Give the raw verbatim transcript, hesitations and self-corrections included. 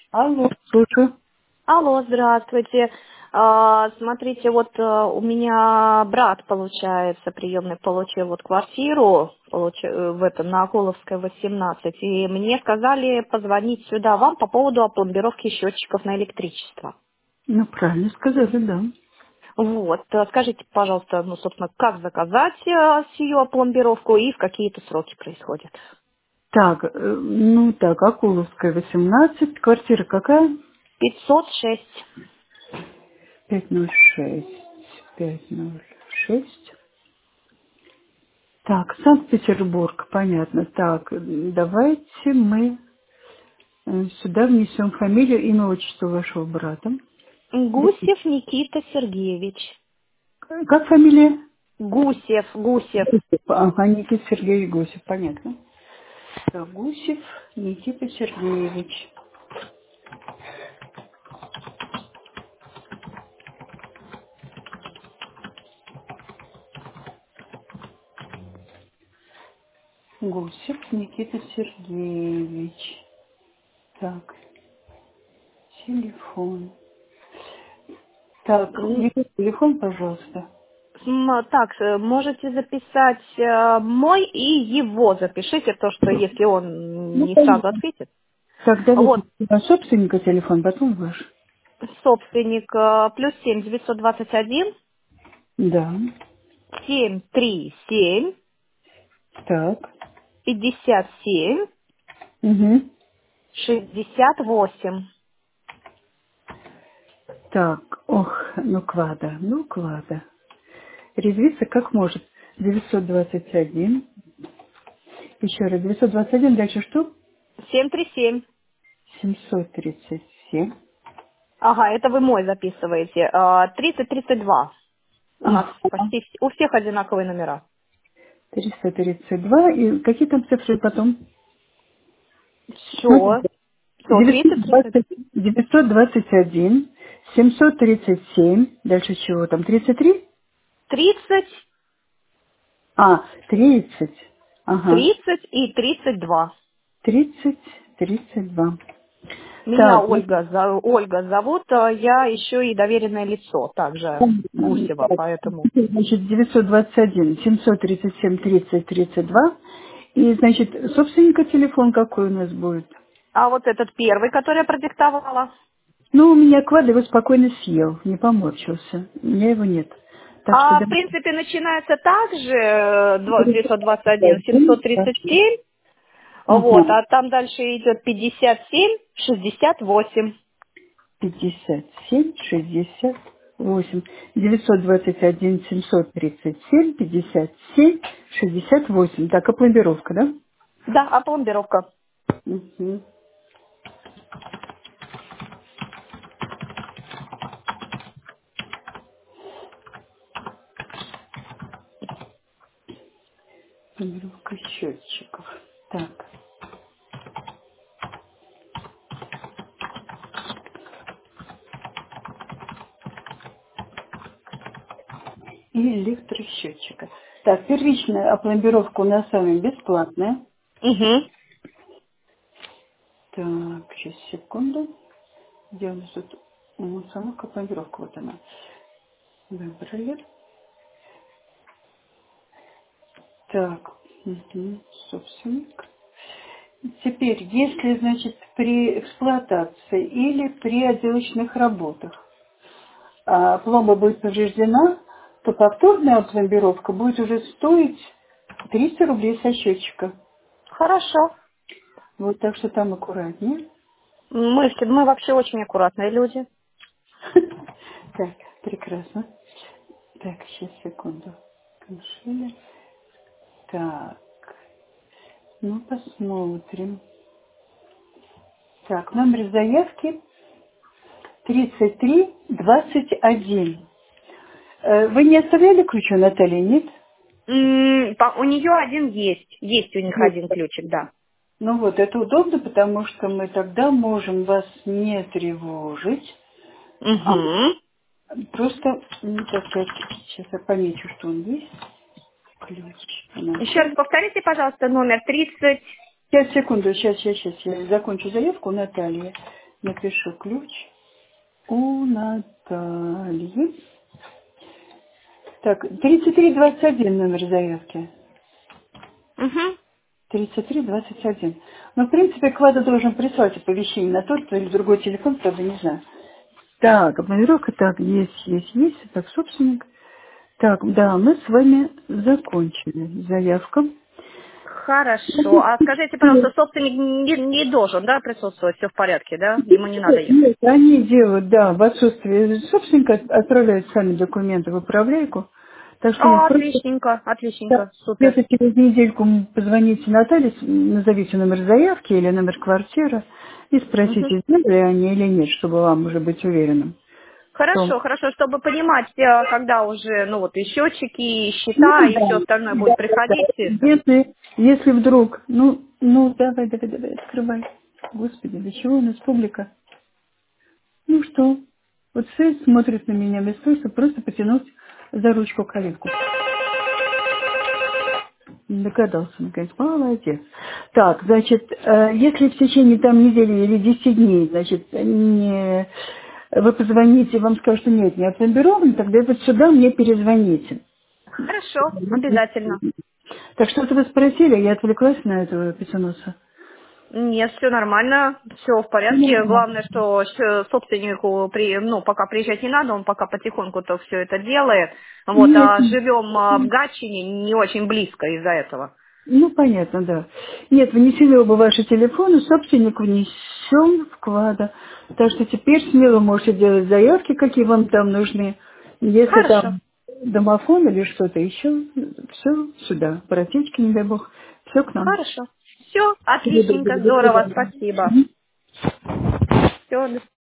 Алло, слушаю. Алло, здравствуйте. А, Смотрите, вот а, у меня брат, получается, приемный получил вот квартиру получ- э, в этом на Акуловской восемнадцать, и мне сказали позвонить сюда вам по поводу опломбировки счетчиков на электричество. Ну, правильно сказали, да. Вот, а скажите, пожалуйста, ну, собственно, как заказать а, сию опломбировку и в какие-то сроки происходит? Так, э, ну так, Акуловская, восемнадцать. Квартира какая? пятьсот шесть. пятьсот шесть. пятьсот шесть. Так, Санкт-Петербург, понятно. Так, давайте мы э, сюда внесем фамилию, имя, отчество вашего брата. Гусев Никита Сергеевич. Как фамилия? Гусев, Гусев. Гусев. Ага, Никита Сергеевич Гусев, понятно. Так, Гусев Никита Сергеевич. Гусев Никита Сергеевич. Так, телефон. Так, его телефон, пожалуйста. М, Так, э, можете записать э, мой и его запишите, то, что если он Ну, не сразу понятно. ответит. Так, давайте Вот, сначала собственника телефон, потом ваш. собственник э, плюс семь девятьсот двадцать один Да. семь три семь Так. пятьдесят семь Угу. шестьдесят восемь. Так, ох, ну клада, ну клада. Резвится как может. девятьсот двадцать один. Еще раз, девятьсот двадцать один, дальше что? семь три семь. семьсот тридцать семь. Ага, это вы мой записываете. Э, тридцать тридцать два. У нас Ага. почти вс- у всех одинаковые номера. триста тридцать два. И какие там цифры потом? Все, Смотрите. все, тридцать тридцать. девятьсот двадцать, девятьсот двадцать один, семьсот тридцать семь, дальше чего там, тридцать три? тридцать, А, тридцать, ага, тридцать и тридцать два. тридцать, тридцать два. Меня Так, ну, Ольга, за- Ольга зовут, а я еще и доверенное лицо, также м, Гусева, так, поэтому. значит, девятьсот двадцать один, семьсот тридцать семь, тридцать, тридцать два. И, значит, собственника телефон какой у нас будет? А вот этот первый, который я продиктовала. Ну, у меня квад его спокойно съел, не поморщился. У меня его нет. Так что А, в давайте. принципе, начинается также э, два- девятьсот двадцать один семьсот тридцать семь, вот, Ага. а там дальше идет пятьдесят семь шестьдесят восемь. пятьдесят семь шестьдесят восемь девятьсот двадцать один семьсот тридцать семь пятьдесят семь шестьдесят восемь. Так, опломбировка, да? Да, а пломбировка. Угу. Пломбировка счетчиков. Так, и электросчетчика. Так, первичная опломбировка у нас с вами бесплатная. Угу. Так, сейчас, секунду. Где у нас тут? Ну, сама опломбировка, вот она. Выбрали. Так, угу. Собственник. Теперь, если, значит, при эксплуатации или при отделочных работах а, пломба будет повреждена, то повторная пломбировка будет уже стоить триста рублей со счетчика. Хорошо. Вот так что там аккуратнее. Мы, мы вообще очень аккуратные люди. Так, прекрасно. Так, сейчас, секунду. Коншили. Так, ну посмотрим. Так, номер заявки тридцать три двадцать один. Э, Вы не оставляли ключ у Натальи, нет? М, по- У нее один есть. Есть у них Нет. один ключик, да. Ну вот, это удобно, потому что мы тогда можем вас не тревожить, а Угу. просто, ну, так сказать, сейчас я помечу, что он есть, ключ. Еще раз Наталья. повторите, пожалуйста, номер тридцать. Сейчас, секунду, сейчас, сейчас, сейчас, я закончу заявку, Наталья. Напишу ключ у Натальи. Так, тридцать три двадцать один номер заявки. Угу. тридцать три двадцать один. Ну, в принципе, Квада должен прислать оповещение на тот или другой телефон, правда, не знаю. Так, обновировка, так, есть, есть, есть. Так, собственник. Так, да, мы с вами закончили заявку. Хорошо. А скажите, пожалуйста, собственник не, не должен, да, присутствовать? Все в порядке, да? Ему не надо ехать. Нет, они делают, да, в отсутствие собственника отправляют сами документы в управляйку. Так что нет, А, просто отличненько, да, отличненько, супер. где-то через недельку м, позвоните Наталье, с- назовите номер заявки или номер квартиры и Мгм. спросите, сделали они или нет, чтобы вам уже быть уверенным в том. Хорошо, хорошо, чтобы понимать, э, когда уже, ну вот и счетчики, и Ну счета, и да, все остальное будет да, да, да. приходить, это. Если, если вдруг, ну, ну, давай, давай, давай, открывай. Господи, до чего у нас публика? Ну что? Вот все смотрят на меня вместо того, чтобы просто потянуть за ручку калитку. Догадался, наконец. Молодец. Так, значит, э, если в течение там недели или десяти дней, значит, не, вы позвоните, вам скажут, что нет, не опломбирован, тогда вот сюда мне перезвоните. Хорошо, обязательно. Так что-то вы спросили, я отвлеклась на этого пятиноса. Нет, все нормально, все в порядке. Главное, что с- собственнику, при, ну, пока приезжать не надо, он пока потихоньку-то все это делает. Вот, Нет, а живем а, в Гатчине не очень близко из-за этого. ну понятно, да. Нет, внесены оба ваши телефоны, собственник внесен вклада. Так что теперь смело можете делать заявки, какие вам там нужны. Если Хорошо, там домофон или что-то еще, все сюда. Протечки, не дай бог, все к нам. хорошо. Все, Всего доброго, отличненько, до здорово, свидания. спасибо. Все,